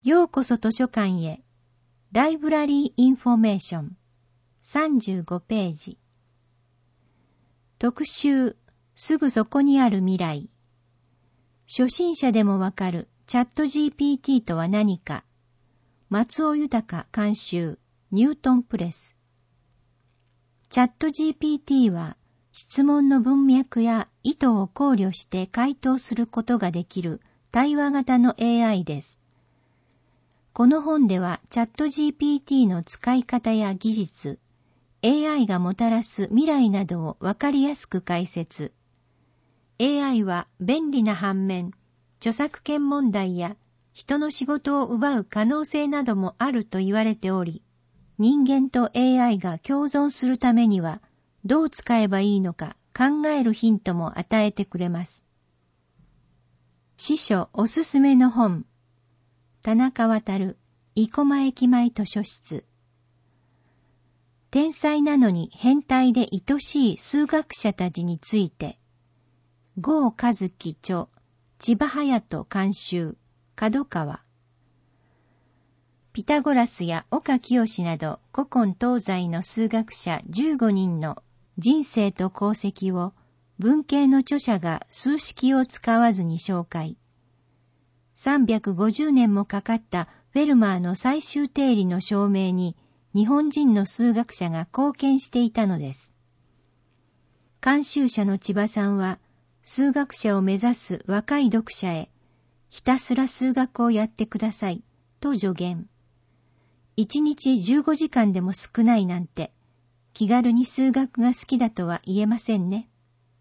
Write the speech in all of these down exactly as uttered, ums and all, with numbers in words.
ようこそ図書館へ。ライブラリーインフォメーションさんじゅうごページ。特集、すぐそこにある未来。初心者でもわかるチャット ジーピーティー とは何か。松尾豊監修、ニュートンプレス。チャット ジーピーティー は質問の文脈や意図を考慮して回答することができる対話型の エーアイ です。この本ではチャット ジーピーティー の使い方や技術、エーアイ がもたらす未来などをわかりやすく解説。エーアイ は便利な反面、著作権問題や人の仕事を奪う可能性などもあると言われており、人間と エーアイ が共存するためにはどう使えばいいのか考えるヒントも与えてくれます。司書おすすめの本。田中航、生駒駅前図書室。天才なのに変態で愛しい数学者たちについて、郷和樹著、千葉隼人監修、角川。ピタゴラスや岡清など古今東西の数学者じゅうごにんの人生と功績を文系の著者が数式を使わずに紹介。さんびゃくごじゅうねんもかかったフェルマーの最終定理の証明に日本人の数学者が貢献していたのです。監修者の千葉さんは数学者を目指す若い読者へひたすら数学をやってくださいと助言。一日じゅうごじかんでも少ないなんて気軽に数学が好きだとは言えませんね。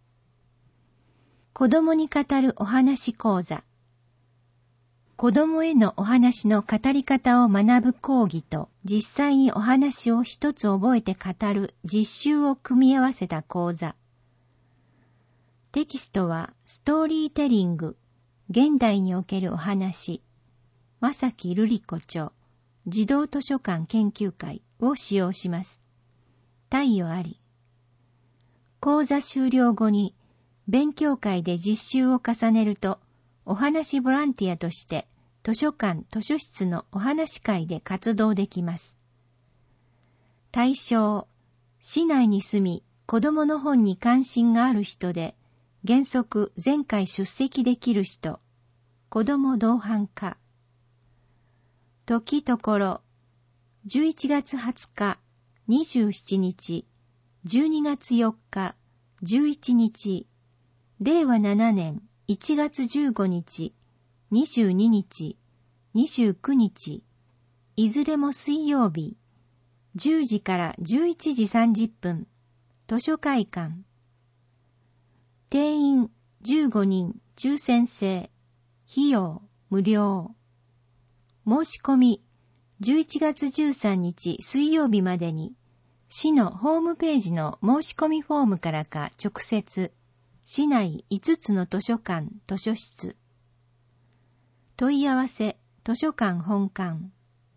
子供に語るお話講座。子供へのお話の語り方を学ぶ講義と実際にお話を一つ覚えて語る実習を組み合わせた講座。テキストはストーリーテリング、現代におけるお話、正木瑠璃子著、児童図書館研究会を使用します。貸与あり。講座終了後に勉強会で実習を重ねると、お話ボランティアとして図書館図書室のお話会で活動できます。対象、市内に住み子供の本に関心がある人で、原則前回出席できる人、子供同伴か。時ところ、じゅういちがつはつか、にじゅうしちにち、じゅうにがつよっか、じゅういちにち、れいわななねんいちがつじゅうごにち、にじゅうににち、にじゅうくにち、いずれも水曜日、じゅうじからじゅういちじさんじゅっぷん、図書会館。定員じゅうごにん、抽選制、費用無料。申し込みじゅういちがつじゅうさんにち水曜日までに、市のホームページの申し込みフォームからか直接、市内いつつの図書館、図書室。問い合わせ、図書館本館。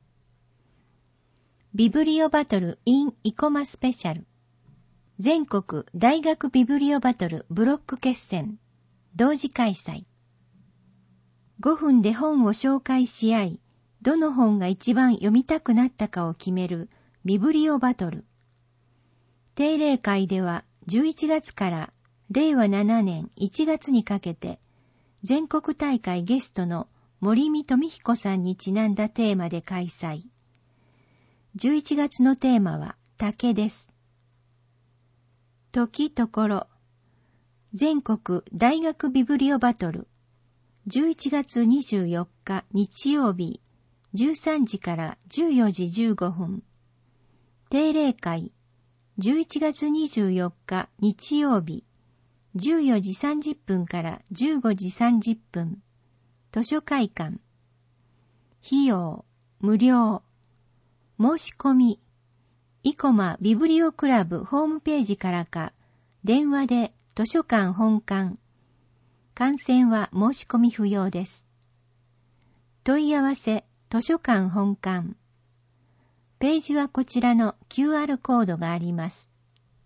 ビブリオバトル in 生駒スペシャル。全国大学ビブリオバトルブロック決戦。同時開催。ごふんで本を紹介し合い、どの本が一番読みたくなったかを決めるビブリオバトル。定例会ではじゅういちがつかられいわななねんいちがつにかけて、全国大会ゲストの森見富彦さんにちなんだテーマで開催。じゅういちがつのテーマは竹です。時ところ、全国大学ビブリオバトル、じゅういちがつにじゅうよっか日曜日、じゅうさんじからじゅうよじじゅうごふん。定例会、じゅういちがつにじゅうよっか日曜日、じゅうよじさんじゅっぷんからじゅうごじさんじゅっぷん。図書会館。費用、無料。申し込み、生駒ビブリオクラブホームページからか、電話で図書館本館。観戦は申し込み不要です。問い合わせ、図書館本館。ページはこちらの キューアール コードがあります。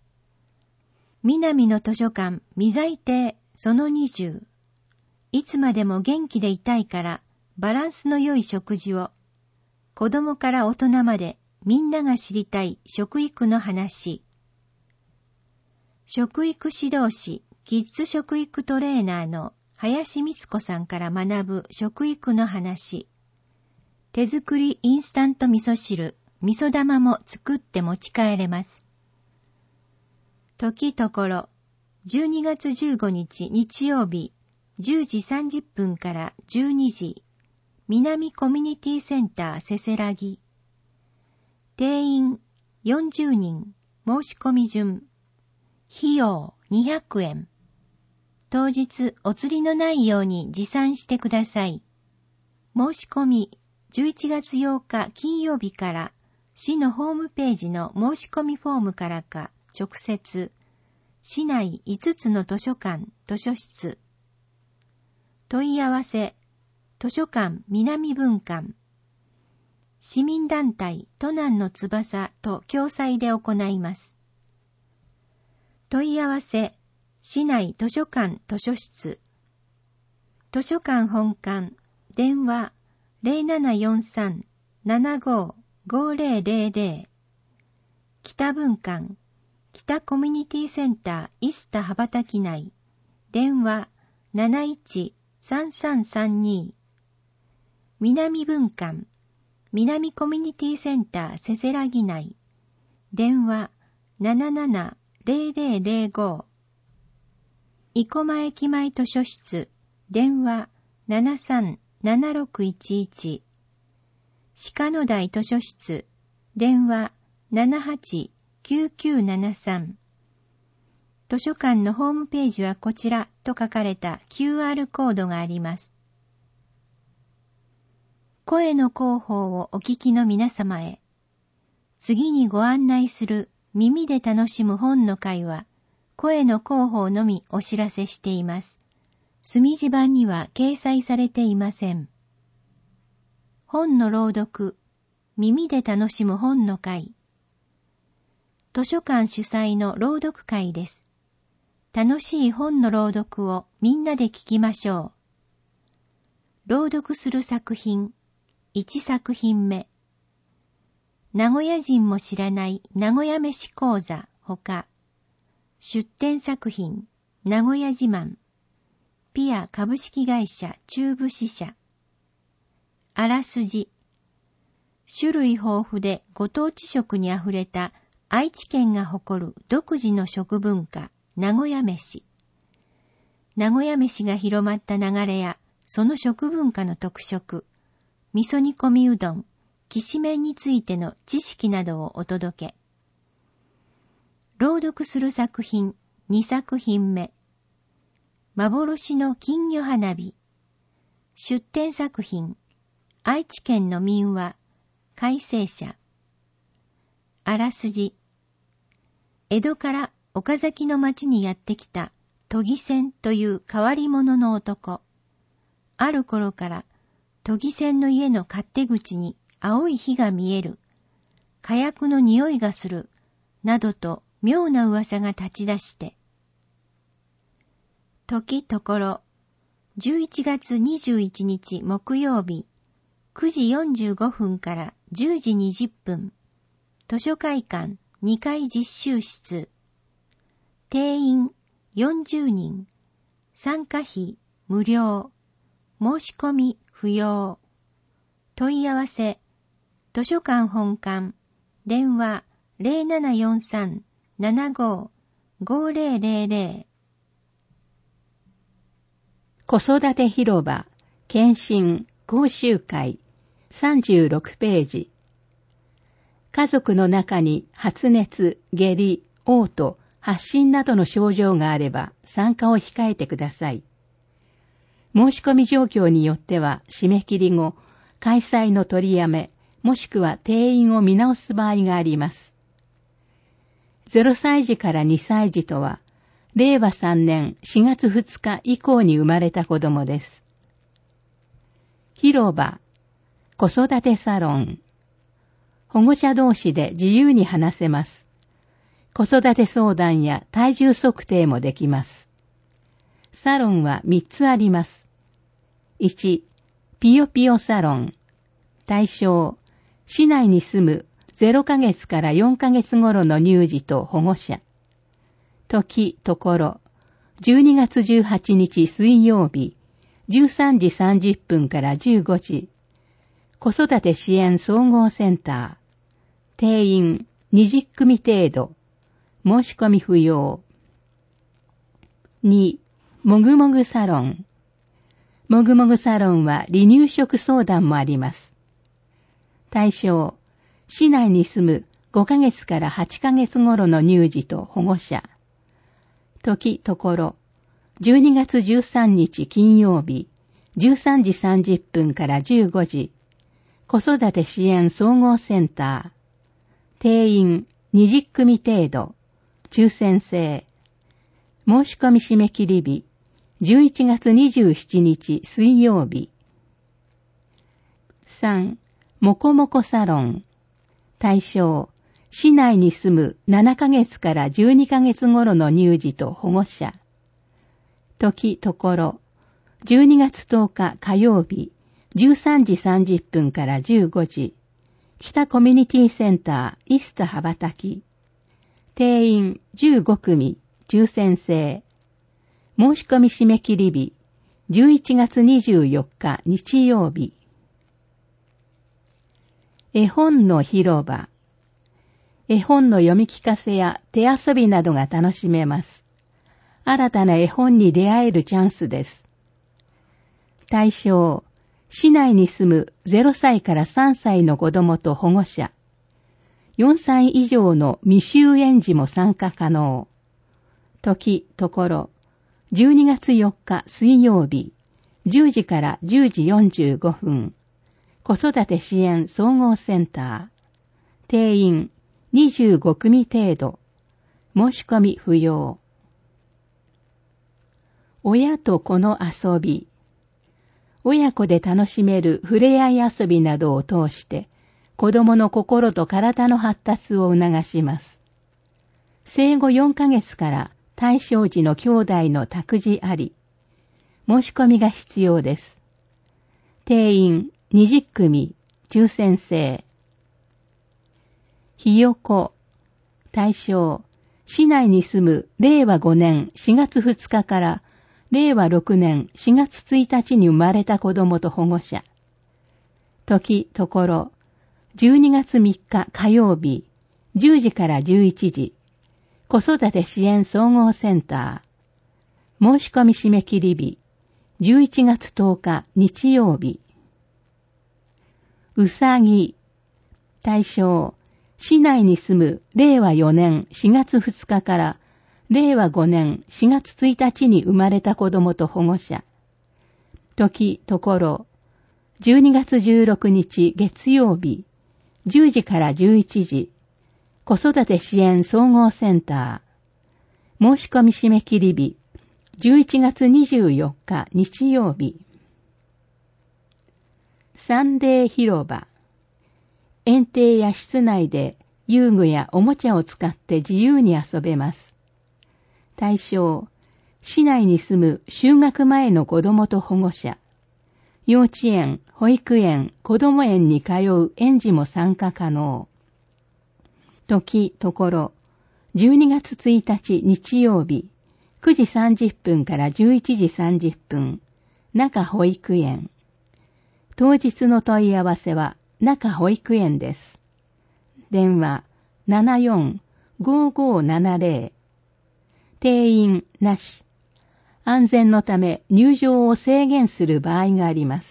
南の図書館未在亭そのにじゅう。いつまでも元気でいたいからバランスの良い食事を、子供から大人までみんなが知りたい食育の話。食育指導士、キッズ食育トレーナーの林光子さんから学ぶ食育の話。手作りインスタント味噌汁、味噌玉も作って持ち帰れます。時ところ、じゅうにがつじゅうごにち日曜日、じゅうじさんじゅっぷんからじゅうにじ、南コミュニティセンターせせらぎ。定員よんじゅうにん、申し込み順。費用にひゃくえん。当日お釣りのないように持参してください。申し込みじゅういちがつようか金曜日から市のホームページの申し込みフォームからか直接、市内いつつの図書館、図書室。問い合わせ、図書館南分館。市民団体都南の翼と共催で行います。問い合わせ、市内図書館図書室。図書館本館、電話 ゼロななよんさん ななご ごゼロゼロゼロ。北分館、北コミュニティセンターイスタ羽ばたき内、電話 なないち さんさんさんに。南分館、南コミュニティセンターせせらぎ内、電話 なななな ゼロゼロゼロご。生駒駅前図書室、電話 ななさん ななろくいちいち。鹿野台図書室、電話 ななはち きゅうきゅうななさん。図書館のホームページはこちらと書かれた キューアール コードがあります。声の広報をお聞きの皆様へ。次にご案内する耳で楽しむ本の会は、声の広報のみお知らせしています。墨字版には掲載されていません。本の朗読、耳で楽しむ本の会。図書館主催の朗読会です。楽しい本の朗読をみんなで聞きましょう。朗読する作品、いちさくひんめ。名古屋人も知らない名古屋飯講座ほか、出展作品、名古屋自慢、ピア株式会社中部支社。あらすじ。種類豊富でご当地食にあふれた愛知県が誇る独自の食文化、名古屋飯。名古屋飯が広まった流れや、その食文化の特色、味噌煮込みうどん、きしめんについての知識などをお届け。朗読する作品にさくひんめ。幻の金魚花火。出展作品、愛知県の民話、改正者。あらすじ。江戸から岡崎の町にやってきた都議船という変わり者の男。ある頃から都議船の家の勝手口に青い火が見える。火薬の匂いがする。などと妙な噂が立ち出して。時ところ、じゅういちがつにじゅういちにち木曜日、くじよんじゅうごふんからじゅうじにじゅっぷん、図書会館にかい実習室。定員よんじゅうにん、参加費無料、申し込み不要。問い合わせ、図書館本館、電話 ゼロななよんさん ななご ごゼロゼロゼロ。 子育て広場、検診、講習会、さんじゅうろくページ。家族の中に発熱、下痢、嘔吐、発疹などの症状があれば参加を控えてください。申し込み状況によっては締め切り後、開催の取りやめ、もしくは定員を見直す場合があります。ゼロさいじからにさいじとは、れいわさんねんしがつふつか以降に生まれた子供です。広場、子育てサロン。保護者同士で自由に話せます。子育て相談や体重測定もできます。サロンはみっつあります。いち、 ピヨピヨサロン。対象、市内に住むゼロかげつからよんかげつ頃の乳児と保護者。時、ところ、じゅうにがつじゅうはちにち水曜日、じゅうさんじさんじゅっぷんからじゅうごじ。子育て支援総合センター。定員にじゅっくみ程度。申し込み不要。に、もぐもぐサロン。もぐもぐサロンは離乳食相談もあります。対象、市内に住むごかげつからはちかげつ頃の乳児と保護者。時、ところ、じゅうにがつじゅうさんにち金曜日、じゅうさんじさんじゅっぷんからじゅうごじ。子育て支援総合センター。定員にじゅっくみ程度。抽選制。申し込み締め切り日、じゅういちがつにじゅうしちにち水曜日。さん、もこもこサロン。対象、市内に住むななかげつからじゅうにかげつ頃の乳児と保護者。時、ところ、じゅうにがつとおか火曜日、じゅうさんじさんじゅっぷんからじゅうごじ。北コミュニティセンターイスタ羽ばたき。定員じゅうごくみ、抽選制。申し込み締め切り日、じゅういちがつにじゅうよっか日曜日。絵本の広場。絵本の読み聞かせや手遊びなどが楽しめます。新たな絵本に出会えるチャンスです。対象、市内に住むゼロさいからさんさいの子供と保護者。よんさい以上の未就園児も参加可能。時、ところ、じゅうにがつよっか水曜日、じゅうじからじゅうじよんじゅうごふん。子育て支援総合センター。定員にじゅうごくみ程度。申し込み不要。親と子の遊び。親子で楽しめる触れ合い遊びなどを通して、子供の心と体の発達を促します。生後よんかげつから対象児の兄弟の託児あり。申し込みが必要です。定員にじゅっくみ、抽選制。ひよこ。対象、市内に住むれいわごねんしがつふつかかられいわろくねんしがつついたちに生まれた子供と保護者。時、ところ、じゅうにがつみっか火曜日、じゅうじからじゅういちじ。子育て支援総合センター。申し込み締め切り日、じゅういちがつとおか日曜日。うさぎ。対象、市内に住むれいわよねんしがつふつかかられいわごねんしがつついたちに生まれた子供と保護者。時、ところ、じゅうにがつじゅうろくにち月曜日、じゅうじからじゅういちじ。子育て支援総合センター。申し込み締め切り日、じゅういちがつにじゅうよっか日曜日。サンデー広場。園庭や室内で遊具やおもちゃを使って自由に遊べます。対象、市内に住む就学前の子供と保護者。幼稚園、保育園、子供園に通う園児も参加可能。時、ところ、じゅうにがつついたち日曜日、くじさんじゅっぷんからじゅういちじさんじゅっぷん、中保育園。当日の問い合わせは中保育園です。電話 ななよんごーごーななぜろ。定員なし。安全のため入場を制限する場合があります。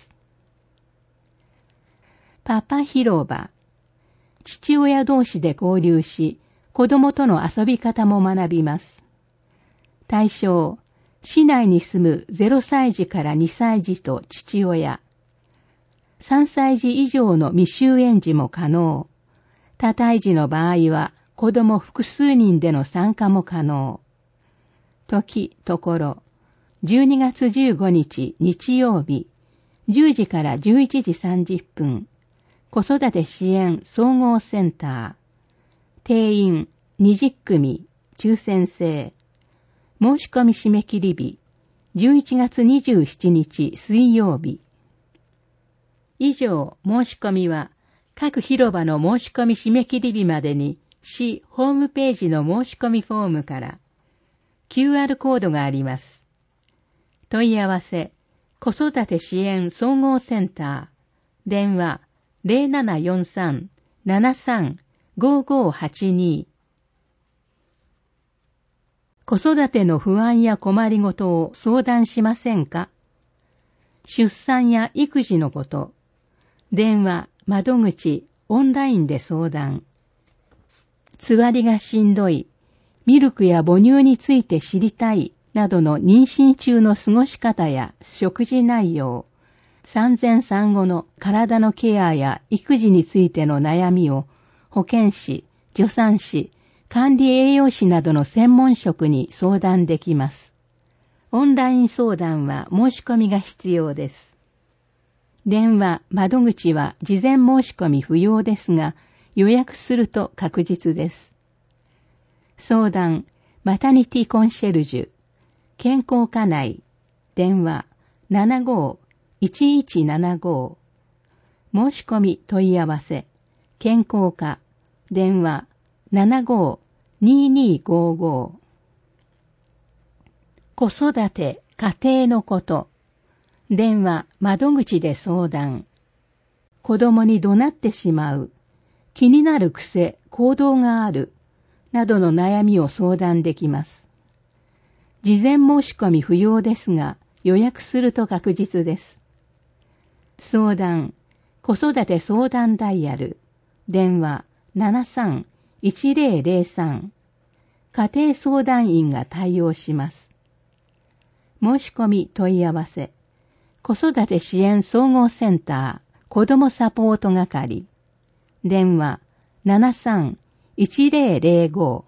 パパ広場。父親同士で交流し、子供との遊び方も学びます。対象、市内に住むゼロさいじからにさいじと父親。さんさいじ以上の未就園児も可能。多胎児の場合は子供複数人での参加も可能。時、ところ、じゅうにがつじゅうごにち日曜日、じゅうじからじゅういちじさんじゅっぷん、子育て支援総合センター。定員にじゅっくみ、抽選制。申し込み締め切り日、じゅういちがつにじゅうしちにち水曜日。 以上、申し込みは、各広場の申し込み締め切り日までに、市ホームページの申し込みフォームから、キューアール コードがあります。問い合わせ、子育て支援総合センター、電話 ゼロななよんさん ななさん ごごはちに。子育ての不安や困りごとを相談しませんか？出産や育児のこと、電話、窓口、オンラインで相談。つわりがしんどい、ミルクや母乳について知りたい、などの妊娠中の過ごし方や食事内容、産前産後の体のケアや育児についての悩みを保健師、助産師、管理栄養士などの専門職に相談できます。オンライン相談は申し込みが必要です。電話、窓口は事前申し込み不要ですが、予約すると確実です。相談、マタニティコンシェルジュ、健康課内、電話 ななごーいちいちななご。申し込み問い合わせ、健康課、電話 ななごーにーにーごーご。子育て、家庭のこと、電話、窓口で相談。子供に怒鳴ってしまう、気になる癖、行動がある、などの悩みを相談できます。事前申し込み不要ですが、予約すると確実です。相談、子育て相談ダイヤル、電話 ななさんいちゼロゼロさん。家庭相談員が対応します。申し込み問い合わせ、子育て支援総合センター子どもサポート係、電話 ななさんいちゼロゼロご。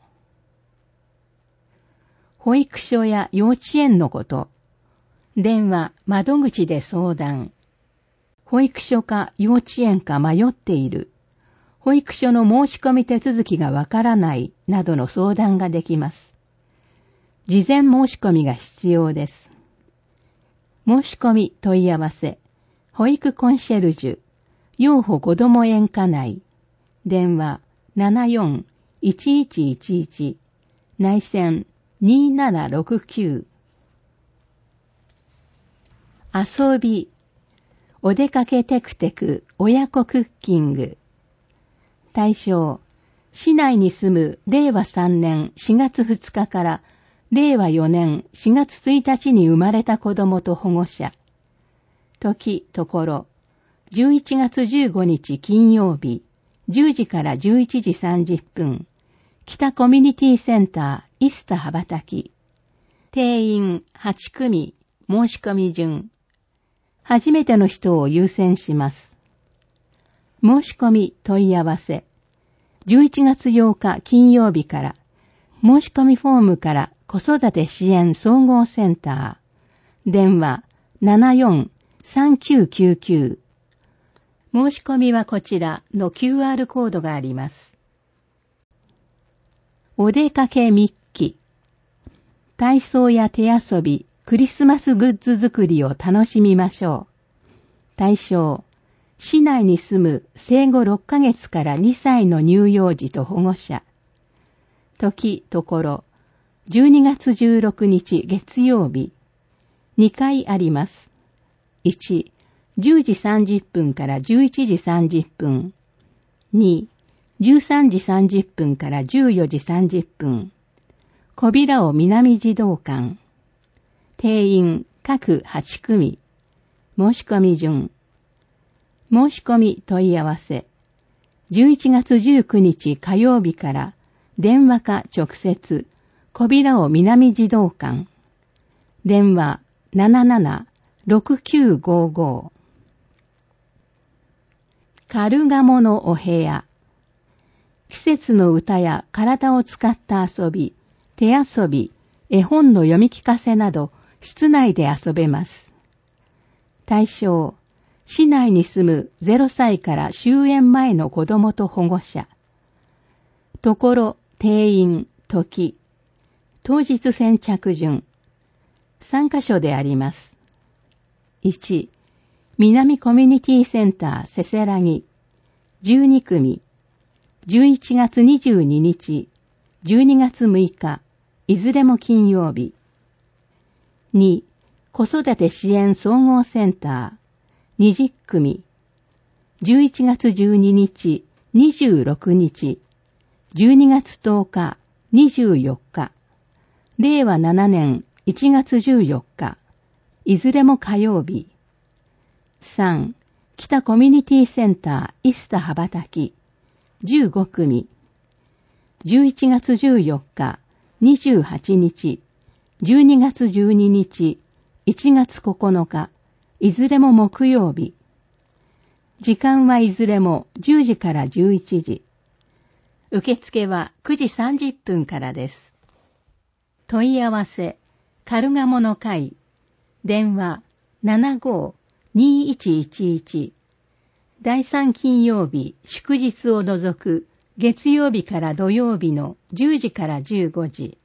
保育所や幼稚園のこと、電話、窓口で相談。保育所か幼稚園か迷っている、保育所の申し込み手続きがわからないなどの相談ができます。事前申し込みが必要です。申し込み問い合わせ、保育コンシェルジュ、養護子ども園課内、電話 ななよんいちいちいちいち、内線にーななろくきゅう。遊び、お出かけテクテク親子クッキング。対象、市内に住むれいわさんねんしがつふつかかられいわよねんしがつついたちに生まれた子供と保護者。時、ところ、じゅういちがつじゅうごにち金曜日、じゅうじからじゅういちじさんじゅっぷん、北コミュニティセンターイスタ羽ばたき。定員はちくみ、申し込み順。初めての人を優先します。申し込み問い合わせ。じゅういちがつようか金曜日から、申し込みフォームから子育て支援総合センター。電話 ななよんさんきゅうきゅうきゅう。申し込みはこちらの キューアール コードがあります。お出かけ日記。体操や手遊び、クリスマスグッズ作りを楽しみましょう。対象、市内に住む生後ろっかげつからにさいの乳幼児と保護者。時、ところ、じゅうにがつじゅうろくにち月曜日。にかいあります。いち、じゅうじさんじゅっぷんからじゅういちじさんじゅっぷん。に、じゅうさんじさんじゅっぷんからじゅうよじさんじゅっぷん。小平尾南児童館。定員各はちくみ。申し込み順。申し込み問い合わせ。じゅういちがつじゅうくにち火曜日から電話か直接、小平尾南児童館。電話 ななななろくきゅうごご。カルガモのお部屋。季節の歌や体を使った遊び、手遊び、絵本の読み聞かせなど、室内で遊べます。対象、市内に住むゼロさいから終園前の子供と保護者。ところ、定員、時、当日先着順。さんかしょであります。いち、 南コミュニティセンターせせらぎじゅうにくみ、じゅういちがつにじゅうににち、じゅうにがつむいか、いずれも金曜日。に、子育て支援総合センターにじゅっくみ、じゅういちがつじゅうににち、にじゅうろくにち、じゅうにがつとおか、にじゅうよっか、れいわななねんいちがつじゅうよっか、いずれも火曜日。さん、北コミュニティセンターイスタ羽ばたきじゅうごくみ、じゅういちがつじゅうよっか、にじゅうはちにち、じゅうにがつじゅうににち、いちがつここのか、いずれも木曜日。時間はいずれもじゅうじからじゅういちじ。受付はくじさんじゅっぷんからです。問い合わせ、カルガモの会、電話 ななごーにーいちいちいち、だいさん金曜日、祝日を除く月曜日から土曜日のじゅうじからじゅうごじ。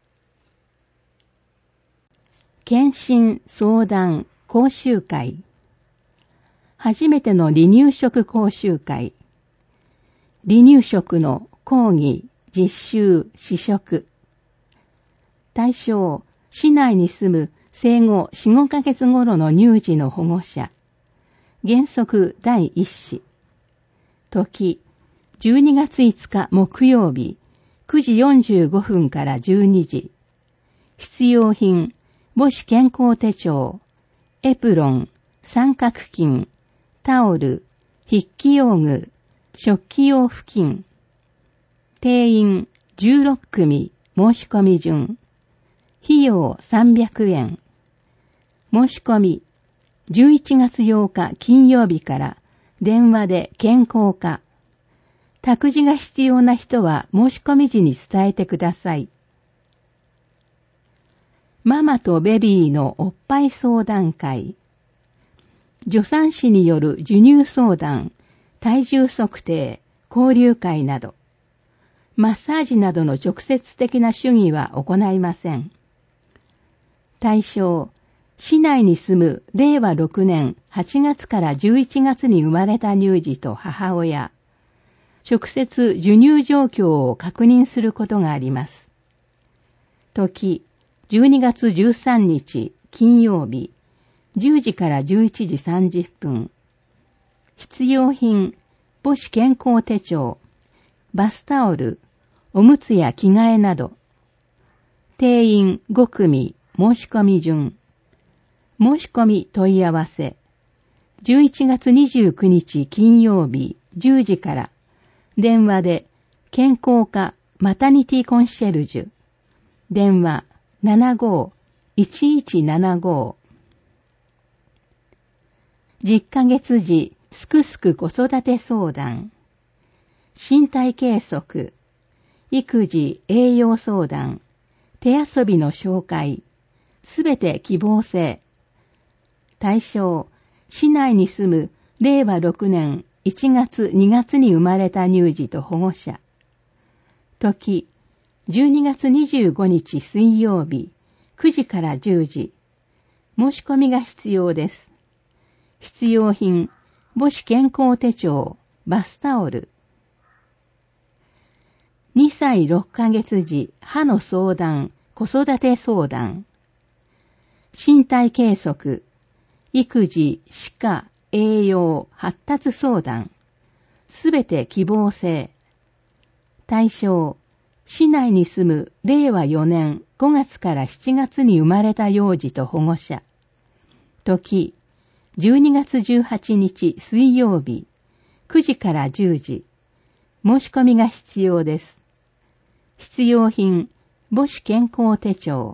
検診相談講習会。初めての離乳食講習会。離乳食の講義、実習、試食。対象、市内に住む生後よん、ごかげつ頃の乳児の保護者。原則第一子。時、じゅうにがついつか木曜日、くじよんじゅうごふんからじゅうにじ。必要品、母子健康手帳、エプロン、三角巾、タオル、筆記用具、食器用布巾。定員じゅうろっくみ、申し込み順。費用さんびゃくえん。申し込み、じゅういちがつようか金曜日から電話で健康課。託児が必要な人は申し込み時に伝えてください。ママとベビーのおっぱい相談会。助産師による授乳相談、体重測定、交流会など、マッサージなどの直接的な主義は行いません。対象、市内に住むれいわろくねんはちがつからじゅういちがつに生まれた乳児と母親、直接授乳状況を確認することがあります。時、じゅうにがつじゅうさんにち金曜日、じゅうじからじゅういちじさんじゅっぷん。必要品、母子健康手帳、バスタオル、おむつや着替えなど。定員ごくみ、申し込み順。申し込み問い合わせ。じゅういちがつにじゅうくにち金曜日じゅうじから電話で健康課マタニティコンシェルジュ。電話 ななごーいちいちななごー。じゅっかげつじすくすく子育て相談。身体計測。育児栄養相談。手遊びの紹介。すべて希望制。対象、市内に住むれいわろくねんいちがつにがつに生まれた乳児と保護者。時、じゅうにがつにじゅうごにち水曜日、くじからじゅうじ。申し込みが必要です。必要品、母子健康手帳、バスタオル。にさいろっかげつ時、歯の相談、子育て相談。身体計測、育児、歯科、栄養、発達相談。すべて希望制。対象、市内に住むれいわよねんごがつからしちがつに生まれた幼児と保護者。時、じゅうにがつじゅうはちにち水曜日、くじからじゅうじ。申し込みが必要です。必要品、母子健康手帳。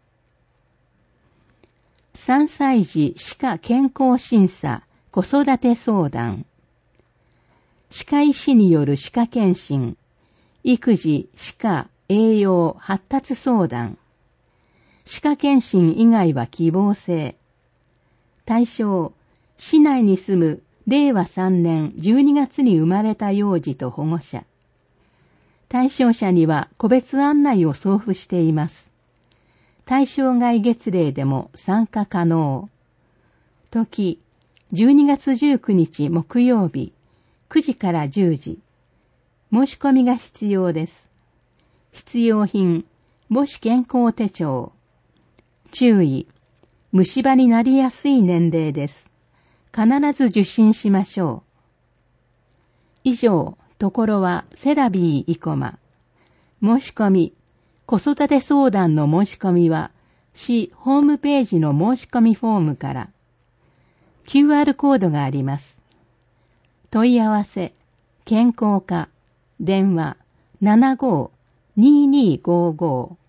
さんさい児歯科健康審査、子育て相談。歯科医師による歯科検診、育児、歯科、栄養、発達相談。歯科検診以外は希望制。対象、市内に住むれいわさんねんじゅうにがつに生まれた幼児と保護者。対象者には個別案内を送付しています。対象外月齢でも参加可能。時、 じゅうにがつじゅうくにち木曜日、くじからじゅうじ。申し込みが必要です。必要品、母子健康手帳。注意、虫歯になりやすい年齢です。必ず受診しましょう。以上、ところはセラビー生駒。申し込み、子育て相談の申し込みは、市ホームページの申し込みフォームから、キューアール コードがあります。問い合わせ、健康課、電話 ななごーにーにーごーごー